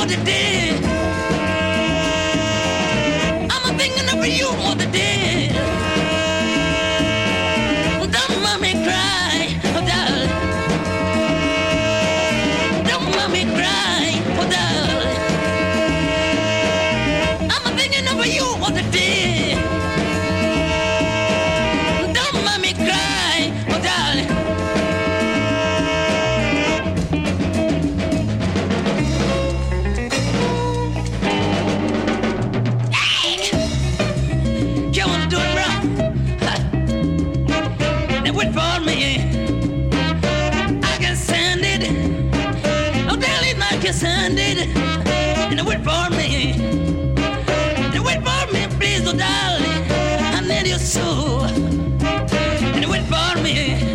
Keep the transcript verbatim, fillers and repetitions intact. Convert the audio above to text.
more today. I'm thinking of you more today. Don't mommy cry, oh darling. Don't mommy cry, oh darling. I'm thinking of you more today. Don't mommy cry, oh darling. For me, I can send it. Oh, darling, I can send it. And wait for me. And wait for me, please, oh, darling. I need you so. And wait for me.